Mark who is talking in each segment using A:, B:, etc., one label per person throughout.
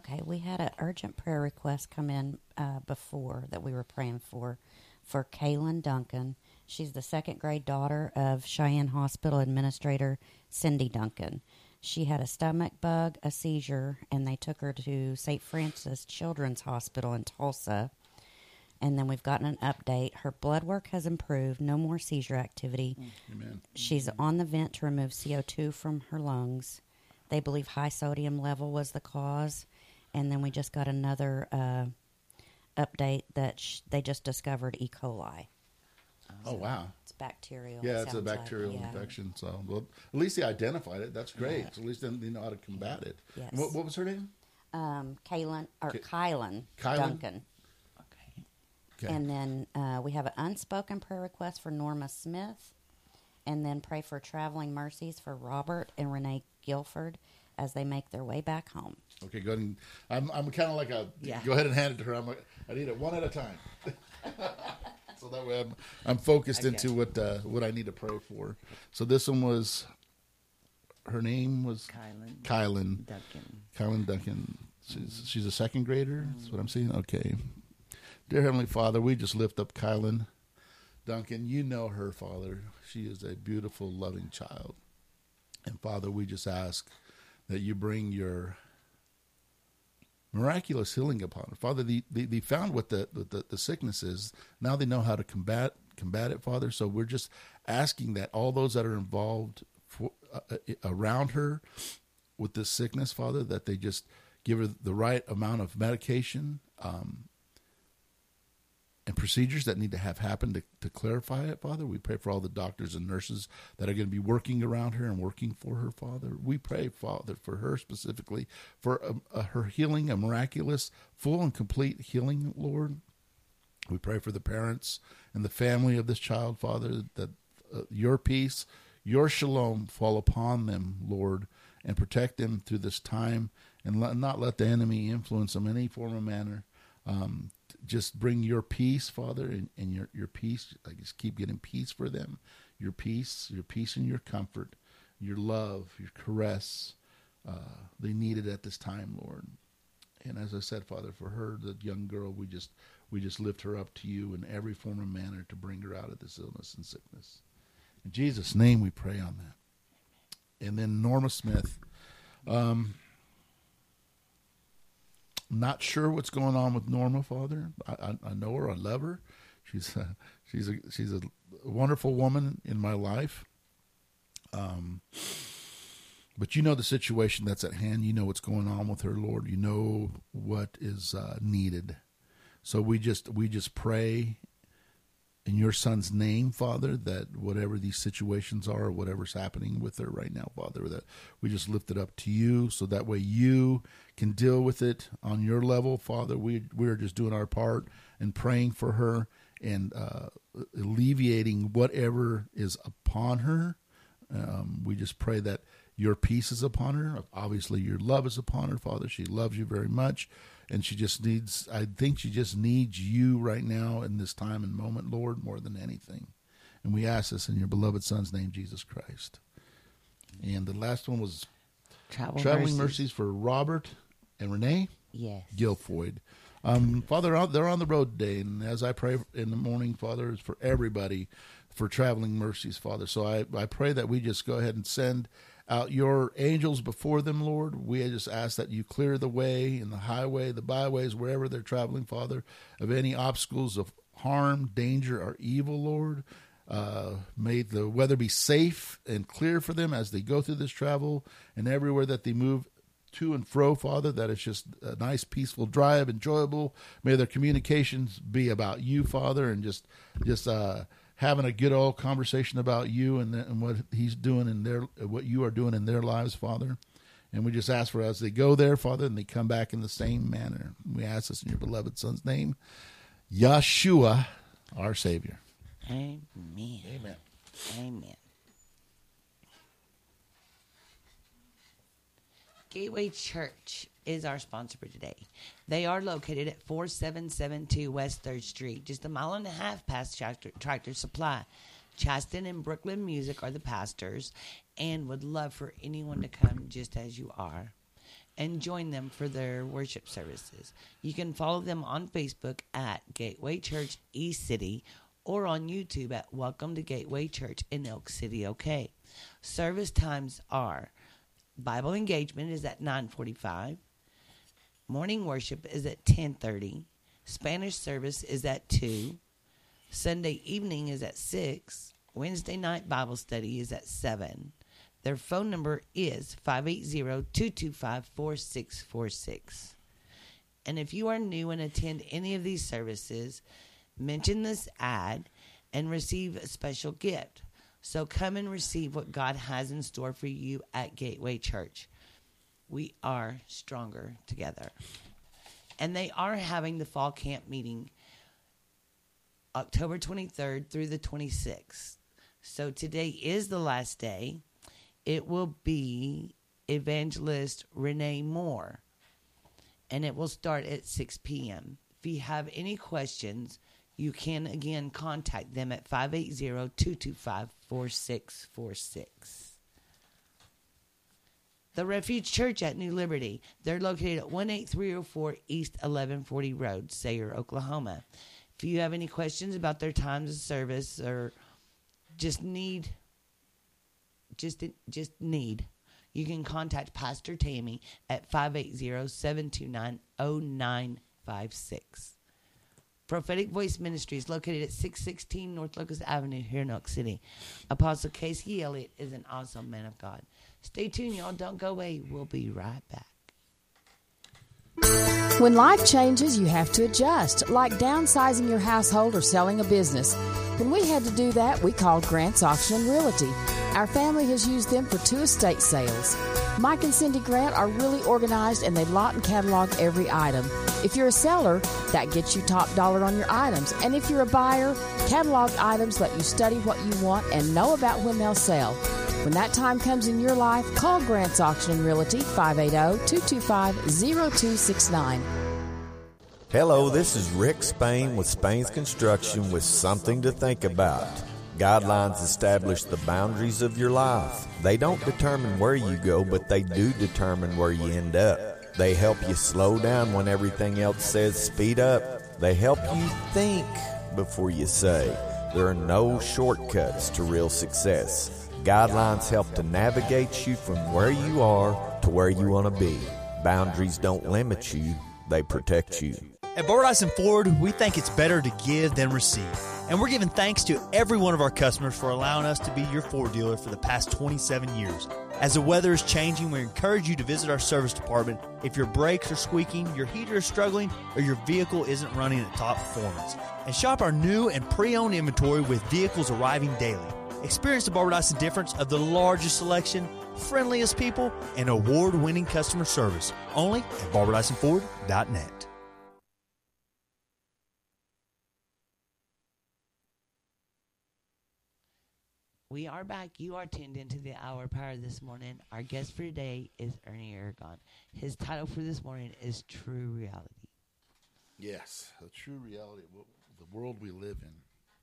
A: Okay, we had an urgent prayer request come in before that we were praying for Kaylin Duncan. She's the second grade daughter of Cheyenne Hospital Administrator Cindy Duncan. She had a stomach bug, a seizure, and they took her to St. Francis Children's Hospital in Tulsa. And then we've gotten an update. Her blood work has improved. No more seizure activity.
B: Amen.
A: She's on the vent to remove CO2 from her lungs. They believe high sodium level was the cause. And then we just got another update that they just discovered E. coli.
B: Oh, wow.
A: It's bacterial.
B: Yeah, it's a bacterial infection. So, well, at least they identified it. That's great. So at least they know how to combat it.
A: Yes.
B: What was her name?
A: Kylan Duncan.
B: Okay.
A: And then we have an unspoken prayer request for Norma Smith. And then pray for traveling mercies for Robert and Renee Guilford as they make their way back home.
B: Okay, go ahead. And, I'm kind of like go ahead and hand it to her. I need it one at a time. So that way I'm focused into what I need to pray for. So this one was, her name was Kylan
C: Duncan.
B: Kylan Duncan. She's a second grader. That's what I'm seeing. Okay. Dear Heavenly Father, we just lift up Kylan Duncan. You know her, Father. She is a beautiful, loving child. And Father, we just ask that you bring your miraculous healing upon her. Father, they found what the sickness is. Now they know how to combat it, Father. So we're just asking that all those that are involved around her with this sickness, Father, that they just give her the right amount of medication and procedures that need to have happened to clarify it, Father. We pray for all the doctors and nurses that are going to be working around her and working for her, Father. We pray, Father, for her specifically, for her healing, a miraculous, full and complete healing, Lord. We pray for the parents and the family of this child, Father, that your peace, your shalom fall upon them, Lord, and protect them through this time, and not let the enemy influence them in any form or manner. Just bring your peace, Father, and your peace. I just keep getting peace for them. Your peace and your comfort, your love, your caress. They need it at this time, Lord. And as I said, Father, for her, the young girl, we just lift her up to you in every form and manner to bring her out of this illness and sickness. In Jesus' name we pray on that. And then Norma Smith. Not sure what's going on with Norma, Father. I know her. I love her. She's a wonderful woman in my life. But you know the situation that's at hand. You know what's going on with her, Lord. You know what is needed. So we just pray in your Son's name, Father, that whatever these situations are, whatever's happening with her right now, Father, that we just lift it up to you so that way you can deal with it on your level, Father. We're just doing our part and praying for her and alleviating whatever is upon her. We just pray that your peace is upon her. Obviously, your love is upon her, Father. She loves you very much. And I think she just needs you right now in this time and moment, Lord, more than anything. And we ask this in your beloved Son's name, Jesus Christ. And the last one was Traveling Mercies for Robert and Renee Guilford. Father, they're on the road today. And as I pray in the morning, Father, it's for everybody for traveling mercies, Father. So I pray that we just go ahead and send out your angels before them, Lord. We just ask that you clear the way in the highway, the byways, wherever they're traveling, Father, of any obstacles of harm, danger, or evil, Lord. May the weather be safe and clear for them as they go through this travel and everywhere that they move to and fro, Father, that it's just a nice, peaceful drive, enjoyable. May their communications be about you, Father, and just having a good old conversation about you and what he's doing what you are doing in their lives, Father. And we just ask for as they go there, Father, and they come back in the same manner. We ask this in your beloved Son's name, Yeshua, our Savior.
C: Amen.
B: Amen.
C: Amen. Gateway Church is our sponsor for today. They are located at 4772 West 3rd Street, just a mile and a half past Tractor Supply. Chaston and Brooklyn Music are the pastors and would love for anyone to come just as you are. and join them for their worship services. You can follow them on Facebook at Gateway Church East City or on YouTube at Welcome to Gateway Church in Elk City, OK. Service times are Bible engagement is at 9:45. Morning worship is at 10:30. Spanish service is at 2. Sunday evening is at 6. Wednesday night Bible study is at 7. Their phone number is 580-225-4646. And if you are new and attend any of these services, mention this ad and receive a special gift. So come and receive what God has in store for you at Gateway Church. We are stronger together. And they are having the fall camp meeting October 23rd through the 26th. So today is the last day. It will be Evangelist Renee Moore, and it will start at 6 p.m. If you have any questions, you can again contact them at 580-225-4646. The Refuge Church at New Liberty. They're located at 18304 East 1140 Road, Sayre, Oklahoma. If you have any questions about their times of service or just need, you can contact Pastor Tammy at 580-729-0956. Prophetic Voice Ministry is located at 616 North Locust Avenue here in Elk City. Apostle Casey Elliott is an awesome man of God. Stay tuned, y'all. Don't go away. We'll be right back.
D: When life changes, you have to adjust, like downsizing your household or selling a business. When we had to do that, we called Grant's Auction and Realty. Our family has used them for 2 estate sales. Mike and Cindy Grant are really organized, and they lot and catalog every item. If you're a seller, that gets you top dollar on your items. And if you're a buyer, catalog items let you study what you want and know about when they'll sell. When that time comes in your life, call Grant's Auction and Realty, 580-225-0269.
E: Hello, this is Rick Spain with Spain's Construction with something to think about. Guidelines establish the boundaries of your life. They don't determine where you go, but they do determine where you end up. They help you slow down when everything else says speed up. They help you think before you say. There are no shortcuts to real success. Guidelines help to navigate you from where you are to where you want to be. Boundaries don't limit you, they protect you.
F: At Barbara Dyson Ford, we think it's better to give than receive. And we're giving thanks to every one of our customers for allowing us to be your Ford dealer for the past 27 years. As the weather is changing, we encourage you to visit our service department if your brakes are squeaking, your heater is struggling, or your vehicle isn't running at top performance. And shop our new and pre-owned inventory with vehicles arriving daily. Experience the Barbara Dyson difference of the largest selection, friendliest people, and award-winning customer service. Only at BarbaraDysonFord.net.
C: We are back. You are tuned into the Hour of Power this morning. Our guest for today is Ernie Aragon. His title for this morning is True Reality.
B: Yes, the true reality of the world we live in.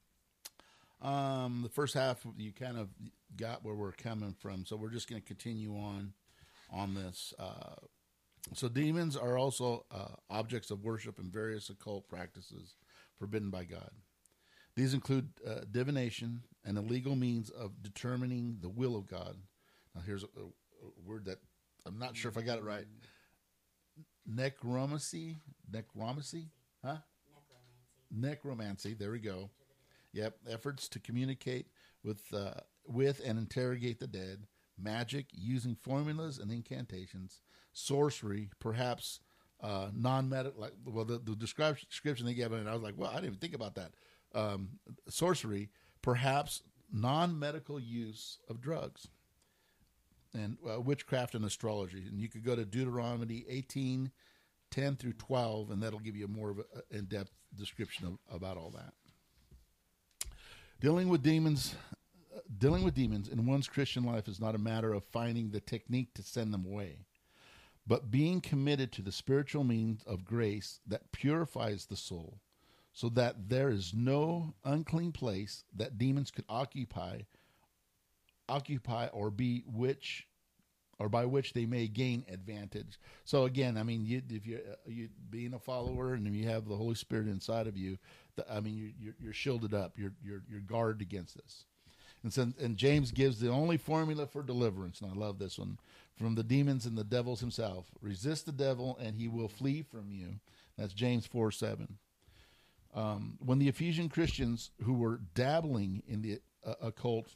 B: The first half, you kind of got where we're coming from, so we're just going to continue on this. So demons are also objects of worship and various occult practices forbidden by God. These include divination, an illegal means of determining the will of God. Now, here's a word that I'm not sure if I got it right. Necromancy, huh? Necromancy. There we go. Yep, efforts to communicate with and interrogate the dead, magic using formulas and incantations, sorcery, perhaps non-medical. The description they gave, and I was like, well, I didn't even think about that. Sorcery, perhaps non-medical use of drugs, and witchcraft and astrology. And you could go to Deuteronomy 18:10 through 12, and that'll give you a more of an in-depth description about all that. Dealing with demons in one's Christian life is not a matter of finding the technique to send them away, but being committed to the spiritual means of grace that purifies the soul, so that there is no unclean place that demons could occupy or be which or by which they may gain advantage. So again, I mean, if you being a follower and you have the Holy Spirit inside of you, you're shielded up. You're guarded against this. And James gives the only formula for deliverance, and I love this one, from the demons and the devils himself. Resist the devil, and he will flee from you. That's James 4:7. When the Ephesian Christians who were dabbling in the occult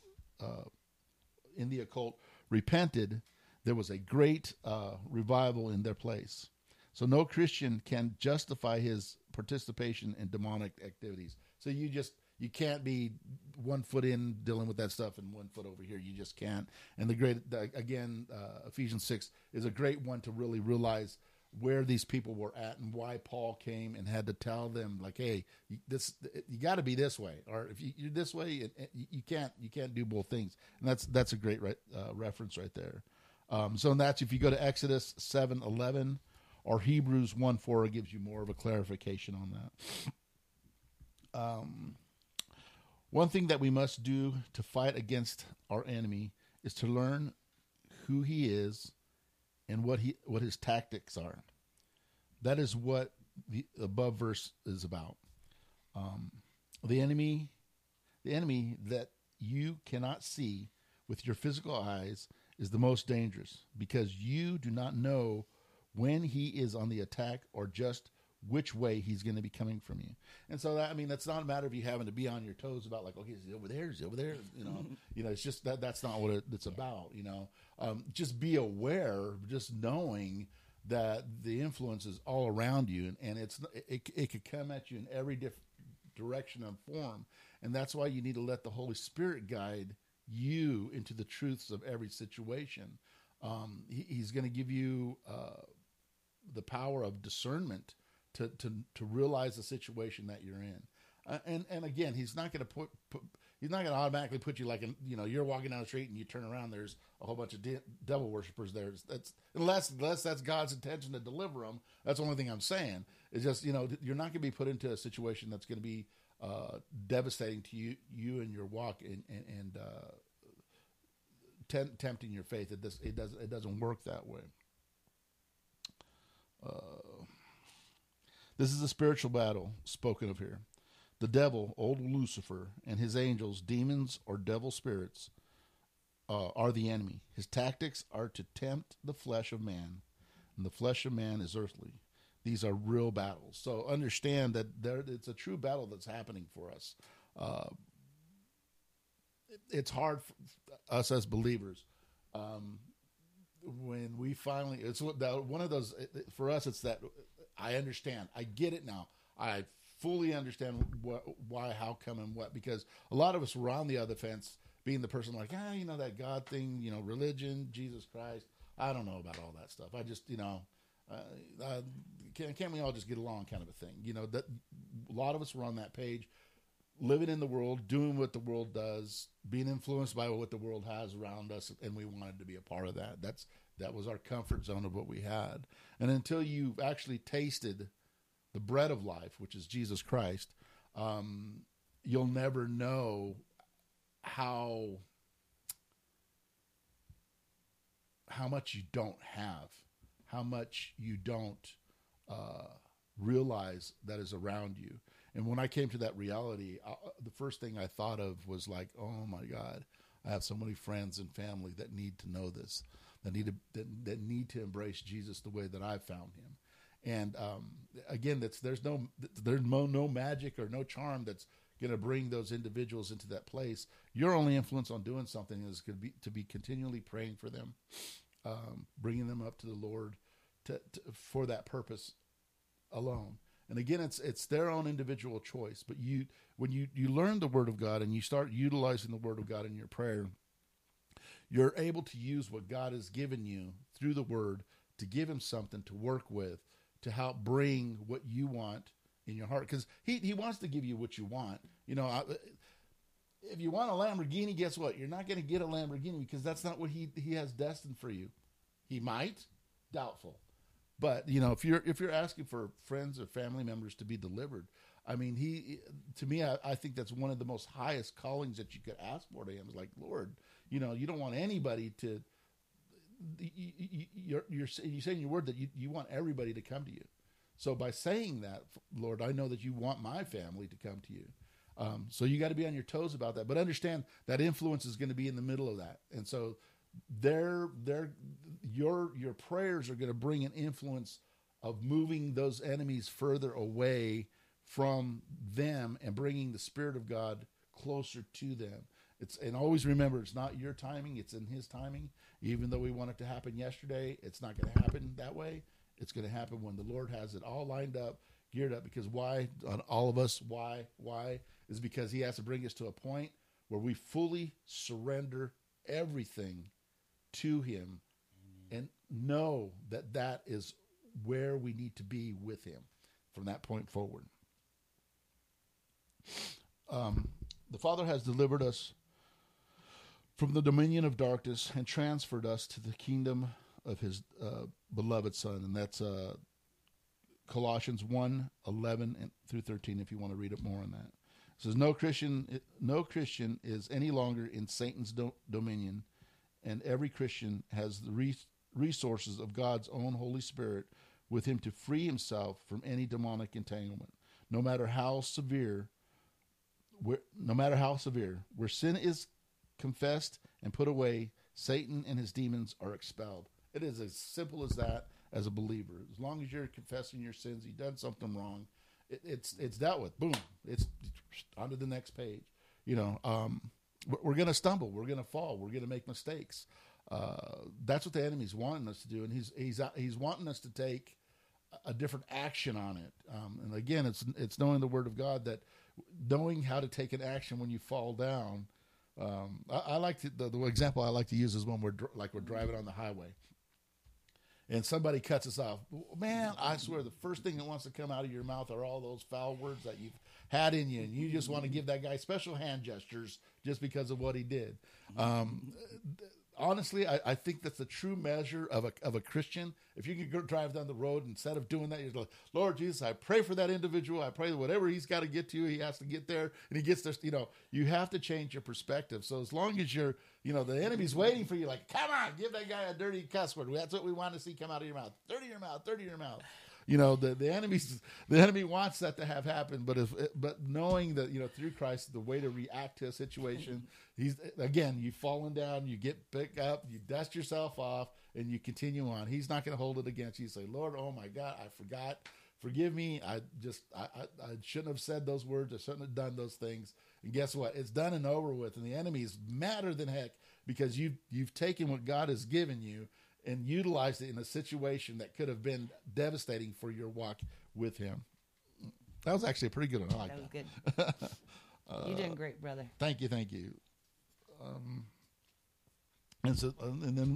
B: repented, there was a great revival in their place. So no Christian can justify his participation in demonic activities. So you can't be 1 foot in dealing with that stuff and 1 foot over here. You just can't. And Ephesians 6 is a great one to really realize where these people were at and why Paul came and had to tell them, like, hey, you got to be this way, or if you're this way, you can't do both things. And that's a great reference right there. So that's, if you go to Exodus 7:11 or Hebrews 1:4, it gives you more of a clarification on that. One thing that we must do to fight against our enemy is to learn who he is and what his tactics are. That is what the above verse is about. The enemy that you cannot see with your physical eyes is the most dangerous, because you do not know when he is on the attack or just which way he's going to be coming from you. And so that's not a matter of you having to be on your toes about, like, okay, is he over there? It's just that's not what it's about. Just be aware, just knowing that the influence is all around you, and it could come at you in every different direction and form. And that's why you need to let the Holy Spirit guide you into the truths of every situation. He's going to give you the power of discernment to realize the situation that you're in. And again, he's not going to he's not going to automatically put you, like, you're walking down the street and you turn around, there's a whole bunch of devil worshipers there. Unless that's God's intention to deliver them. That's the only thing I'm saying. It's just, you're not going to be put into a situation that's going to be devastating to you and your walk and tempting your faith. It doesn't work that way. This is a spiritual battle spoken of here. The devil, old Lucifer, and his angels, demons or devil spirits, are the enemy. His tactics are to tempt the flesh of man, and the flesh of man is earthly. These are real battles. So understand that it's a true battle that's happening for us. It's hard for us as believers. When we finally, it's one of those, for us, it's that I understand. I get it now. I fully understand why, how come, and what, because a lot of us were on the other fence, being the person like, that God thing, religion, Jesus Christ. I don't know about all that stuff. I just, can't we all just get along, kind of a thing. That a lot of us were on that page, living in the world, doing what the world does, being influenced by what the world has around us, and we wanted to be a part of that. That was our comfort zone of what we had. And until you've actually tasted the bread of life, which is Jesus Christ, you'll never know how much you don't have, how much you don't realize that is around you. And when I came to that reality, the first thing I thought of was like, oh my God, I have so many friends and family that need to know this, that need to embrace Jesus the way that I've found him. And again, there's no magic or no charm that's going to bring those individuals into that place. Your only influence on doing something is going to be continually praying for them, bringing them up to the Lord for that purpose alone. And again, it's their own individual choice. But when you learn the Word of God and you start utilizing the Word of God in your prayer, you're able to use what God has given you through the Word to give him something to work with, to help bring what you want in your heart. Because he wants to give you what you want. If you want a Lamborghini, guess what? You're not going to get a Lamborghini, because that's not what he has destined for you. He might, doubtful. But if you're asking for friends or family members to be delivered, I mean, I think that's one of the most highest callings that you could ask for to him. Is like, Lord, you don't want anybody to you're saying in your word that you want everybody to come to you. So by saying that, Lord, I know that you want my family to come to you. So you got to be on your toes about that, but understand that influence is going to be in the middle of that. And so your prayers are going to bring an influence of moving those enemies further away from them and bringing the Spirit of God closer to them. And always remember, it's not your timing, it's in his timing. Even though we want it to happen yesterday, it's not going to happen that way. It's going to happen when the Lord has it all lined up, geared up. Because why? On all of us, why is because he has to bring us to a point where we fully surrender everything to him. Amen. And know that that is where we need to be with him from that point forward. The Father has delivered us from the dominion of darkness and transferred us to the kingdom of his beloved Son. And that's Colossians 1:11 through 13, if you want to read it more on that. It says, no Christian is any longer in Satan's dominion, and every Christian has the resources of God's own Holy Spirit with him to free himself from any demonic entanglement, no matter how severe, where sin is confessed and put away, Satan and his demons are expelled. It is as simple as that as a believer. As long as you're confessing your sins, you've done something wrong, it's dealt with. Boom. It's on to the next page. We're going to stumble. We're going to fall. We're going to make mistakes. That's what the enemy's wanting us to do, and he's wanting us to take a different action on it. And again, it's knowing the Word of God, that knowing how to take an action when you fall down. I like the example I like to use is when we're driving on the highway, and somebody cuts us off. Man, I swear the first thing that wants to come out of your mouth are all those foul words that you've had in you, and you just want to give that guy special hand gestures just because of what he did. Honestly, I think that's the true measure of a Christian. If you can go drive down the road, instead of doing that, you're like, Lord Jesus, I pray for that individual. I pray that whatever he's got to get to, he has to get there, and he gets there. You have to change your perspective. So as long as you're, the enemy's waiting for you, like, come on, give that guy a dirty cuss word. That's what we want to see come out of your mouth. Dirty your mouth, dirty your mouth. The enemy wants that to have happened, but knowing that through Christ, the way to react to a situation, you've fallen down, you get picked up, you dust yourself off, and you continue on. He's not going to hold it against you. You say, Lord, oh my God, I forgot. Forgive me. I shouldn't have said those words. I shouldn't have done those things. And guess what? It's done and over with. And the enemy is madder than heck because you've taken what God has given you and utilized it in a situation that could have been devastating for your walk with him. That was actually a pretty good one. I like that.
C: That was good. You're doing great, brother.
B: Thank you. And then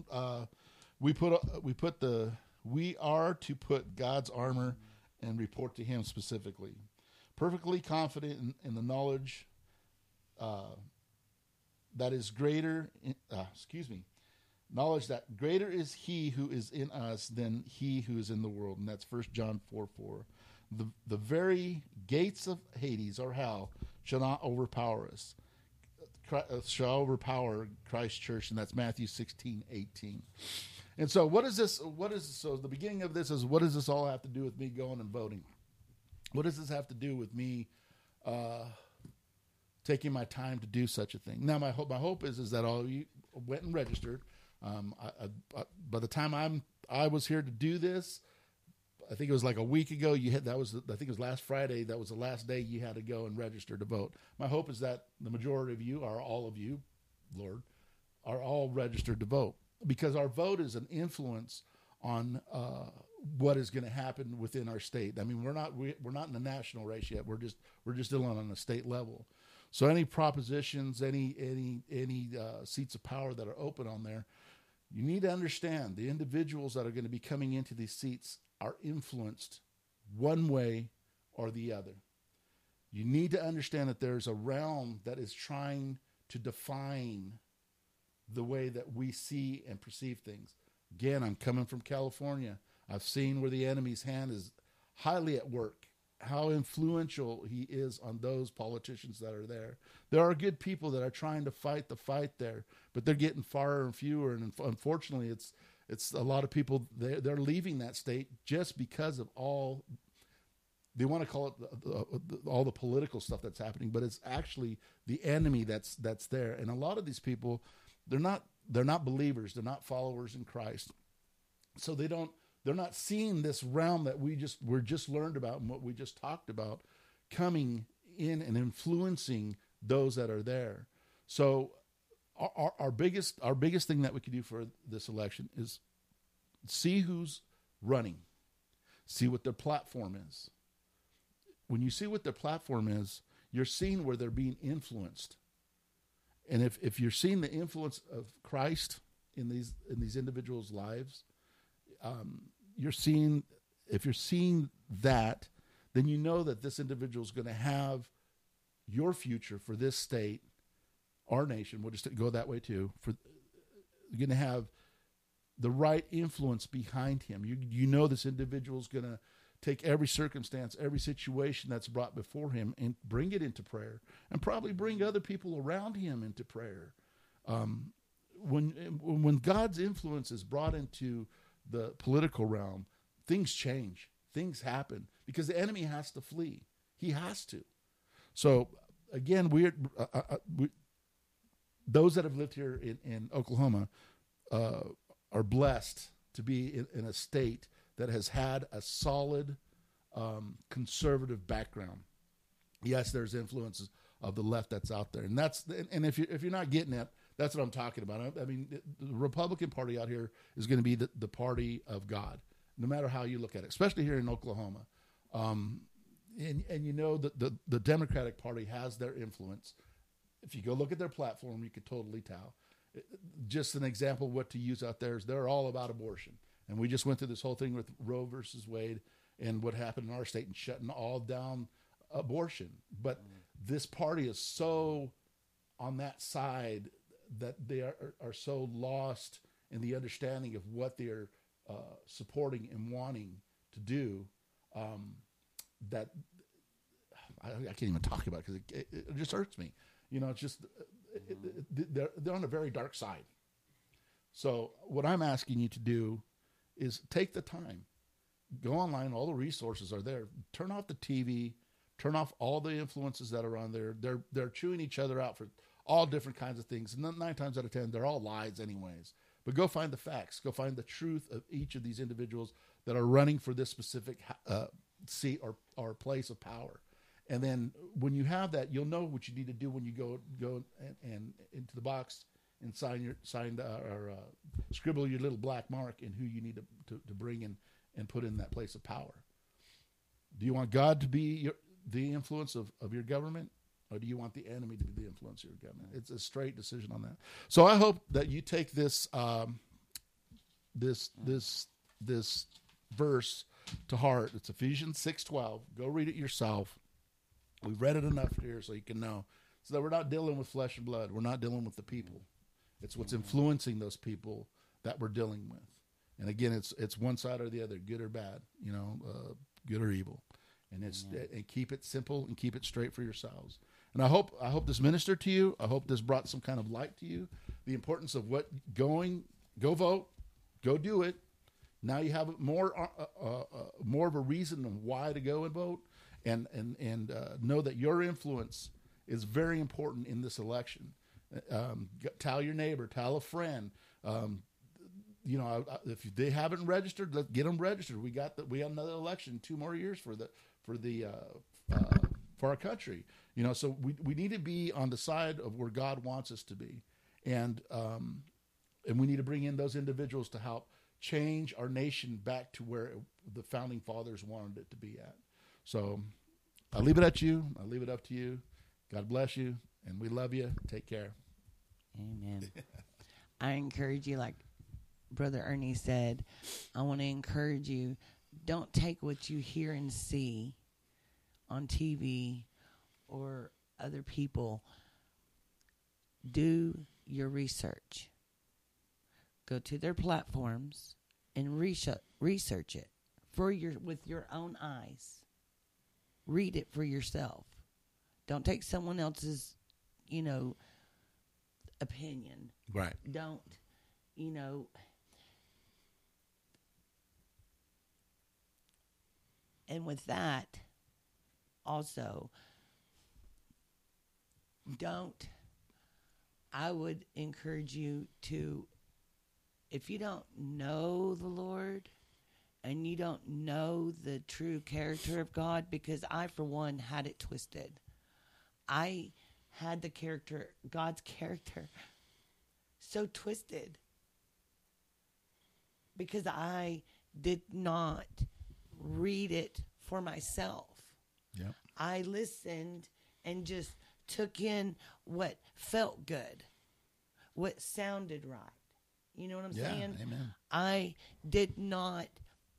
B: we are to put God's armor and report to him specifically, perfectly confident in the knowledge that is greater. Knowledge that greater is he who is in us than he who is in the world. And that's 1 John 4:4. The very gates of Hades or hell shall not overpower us. Shall overpower Christ's church, and that's Matthew 16:18. And so so the beginning of this is, what does this all have to do with me going and voting? What does this have to do with me taking my time to do such a thing? Now, my hope is that all of you went and registered. By the time I was here to do this, I think it was like a week ago. I think it was last Friday. That was the last day you had to go and register to vote. My hope is that the majority of you, or all of you, Lord, are all registered to vote, because our vote is an influence on what is going to happen within our state. I mean, we're not in the national race yet. We're just still on a state level. So any propositions, any seats of power that are open on there, you need to understand the individuals that are going to be coming into these seats are influenced one way or the other. You need to understand that there's a realm that is trying to define the way that we see and perceive things. Again, I'm coming from California. I've seen where the enemy's hand is highly at work, how influential he is on those politicians that are there. There are good people that are trying to fight the fight there, but they're getting far and fewer, and unfortunately It's a lot of people, they're leaving that state just because of all, they want to call it all the political stuff that's happening, but it's actually the enemy that's there. And a lot of these people, they're not believers. They're not followers in Christ. So they're not seeing this realm that we're just learned about and what we just talked about coming in and influencing those that are there. So our biggest thing that we could do for this election is see who's running, see what their platform is. When you see what their platform is, you're seeing where they're being influenced. And if you're seeing the influence of Christ in these individuals' lives, if you're seeing that, then you know that this individual is going to have your future for this state, our nation. We'll just go that way too. You're going to have the right influence behind him. You know this individual is going to take every circumstance, every situation that's brought before him and bring it into prayer, and probably bring other people around him into prayer. When God's influence is brought into the political realm, things change, things happen, because the enemy has to flee. He has to. So again, those that have lived here in Oklahoma are blessed to be in a state that has had a solid conservative background. Yes, there's influences of the left that's out there, and if you're not getting it, that's what I'm talking about. I mean, the Republican Party out here is going to be the party of God, no matter how you look at it, especially here in Oklahoma. And you know that the Democratic Party has their influence. If you go look at their platform, you could totally tell. Just an example of what to use out there is they're all about abortion. And we just went through this whole thing with Roe versus Wade and what happened in our state and shutting all down abortion. But this party is so on that side that they are so lost in the understanding of what they're supporting and wanting to do that I can't even talk about it because it just hurts me. You know, it's just they're on a very dark side. So what I'm asking you to do is take the time, go online. All the resources are there. Turn off the TV. Turn off all the influences that are on there. They're chewing each other out for all different kinds of things. And 9 times out of 10, they're all lies anyways. But go find the facts. Go find the truth of each of these individuals that are running for this specific seat or place of power. And then when you have that, you'll know what you need to do when you go and into the box and scribble your little black mark in who you need to bring in and put in that place of power. Do you want God to be the influence of your government, or do you want the enemy to be the influence of your government? It's a straight decision on that. So I hope that you take this this verse to heart. It's Ephesians 6:12. Go read it yourself. We've read it enough here so you can know. So that we're not dealing with flesh and blood. We're not dealing with the people. It's what's influencing those people that we're dealing with. And again, it's one side or the other, good or bad, good or evil. And and keep it simple and keep it straight for yourselves. And I hope this ministered to you. I hope this brought some kind of light to you. The importance of go vote, go do it. Now you have more of a reason of why to go and vote, and know that your influence is very important in this election. Tell your neighbor, tell a friend. If they haven't registered, let's get them registered. We got another election, 2 more years for our country. So we need to be on the side of where God wants us to be, and we need to bring in those individuals to help change our nation back to where the founding fathers wanted it to be at. So I leave it at you. I leave it up to you. God bless you, and we love you. Take care.
C: Amen. I encourage you, like Brother Ernie said, I want to encourage you, don't take what you hear and see on TV or other people. Do your research. Go to their platforms and research it with your own eyes. Read it for yourself. Don't take someone else's, opinion.
B: Right.
C: Don't, And with that, also, I would encourage you to, if you don't know the Lord and you don't know the true character of God, because I, for one, had it twisted. I had God's character, so twisted because I did not read it for myself.
B: Yep.
C: I listened and just took in what felt good, what sounded right. You know what I'm saying?
B: Amen.
C: I did not.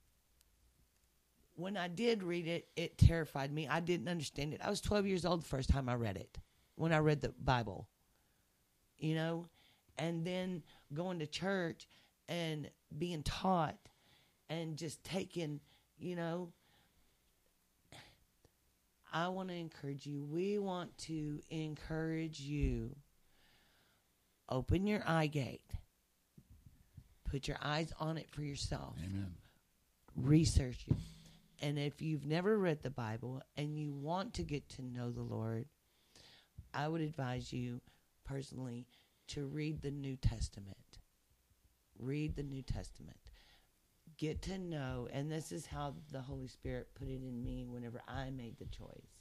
C: When I did read it, it terrified me. I didn't understand it. I was 12 years old the first time I read it, when I read the Bible, and then going to church and being taught and just taking, I want to encourage you. We want to encourage you. Open your eye gate. Put your eyes on it for yourself.
B: Amen.
C: Research it. And if you've never read the Bible and you want to get to know the Lord, I would advise you personally to read the New Testament. Read the New Testament. Get to know, and this is how the Holy Spirit put it in me whenever I made the choice.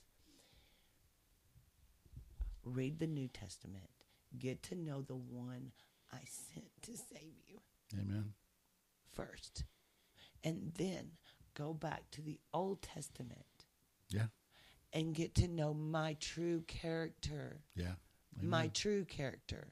C: Read the New Testament. Get to know the one I sent to save you.
B: Amen.
C: First. And then go back to the Old Testament.
B: Yeah.
C: And get to know my true character.
B: Yeah. Amen.
C: My true character.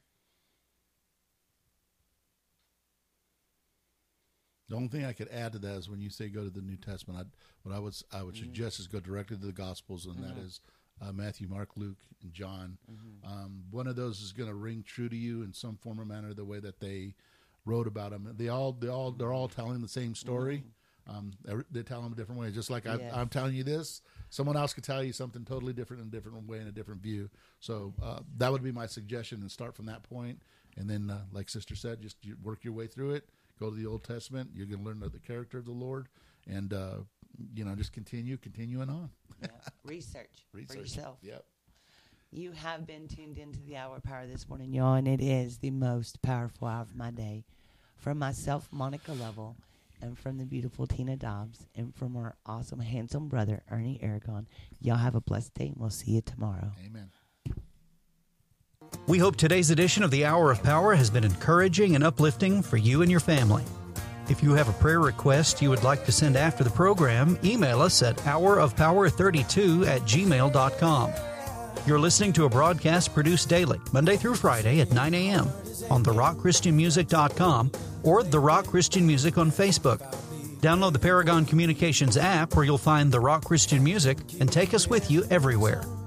B: The only thing I could add to that is when you say go to the New Testament, I would suggest is go directly to the Gospels, and that is Matthew, Mark, Luke, and John. One of those is going to ring true to you in some form or manner, the way that they wrote about them. They're all telling the same story. They tell them a different way. Just like I'm telling you this, someone else could tell you something totally different in a different way, in a different view. So that would be my suggestion, and start from that point. And then, like Sister said, just work your way through it. Go to the Old Testament. You're going to learn the character of the Lord, and just continuing on.
C: Yeah. Research for yourself.
B: Yep.
C: You have been tuned into the Hour of Power this morning, y'all, and it is the most powerful hour of my day. From myself, Monica Lovell, and from the beautiful Tina Dobbs, and from our awesome, handsome brother, Ernie Aragon. Y'all have a blessed day, and we'll see you tomorrow.
B: Amen.
G: We hope today's edition of the Hour of Power has been encouraging and uplifting for you and your family. If you have a prayer request you would like to send after the program, email us at hourofpower32@gmail.com. You're listening to a broadcast produced daily, Monday through Friday at 9 a.m. on therockchristianmusic.com or The Rock Christian Music on Facebook. Download the Paragon Communications app where you'll find The Rock Christian Music and take us with you everywhere.